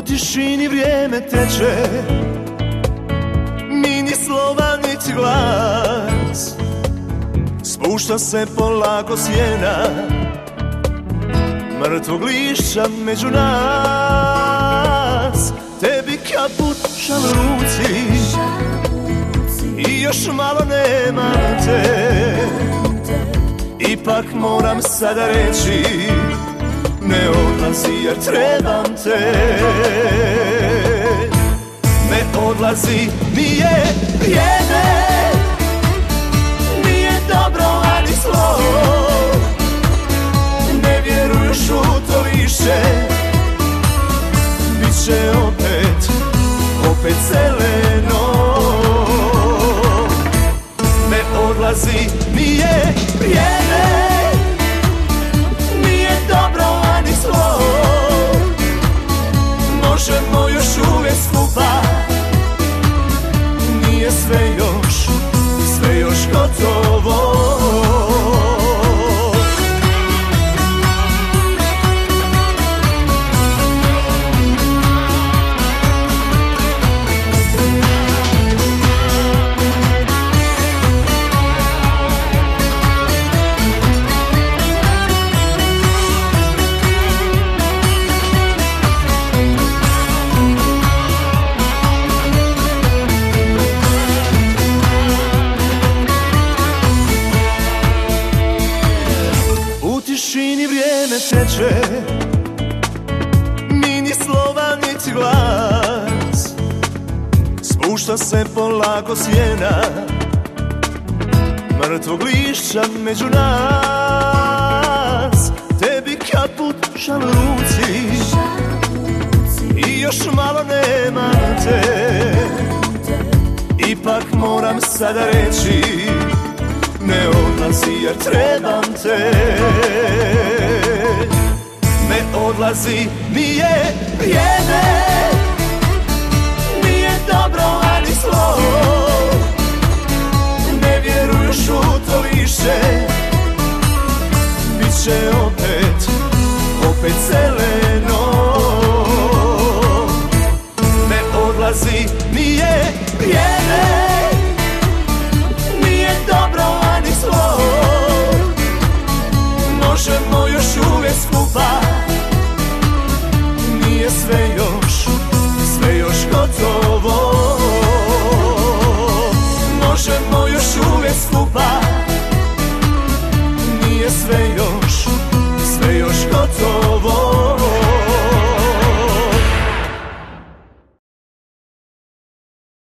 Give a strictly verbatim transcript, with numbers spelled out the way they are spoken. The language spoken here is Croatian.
tišini vrijeme teče, ni ni slova niti glas. Spušta se polako sjena mrtvog lišća među nas. Tebi kaput šal u ruci i još malo nema te. Ipak moram sada reći, ne odlazi jer trebam te. Ne odlazi, nije vrijeme, nije dobro ani zlo. Ne vjeruješ u to više, bit će opet, opet zeleno. Ne odlazi, nije vrijeme, nije dobro ani zlo. Možemo još uvijek skupa, nije sve još, sve još gotovo. U tišini vrijeme teče, ni ni slova niti glas. Spušta se polako sjena mrtvog lišća među nas. Tebi kaput šal u ruci i još malo nema te. Ipak moram sada reći, ne odlazi jer trebam te. Ne odlazi, nije vrijeme, nije dobro ani zlo. Ne vjeruješ u to više, bit će opet, opet zeleno.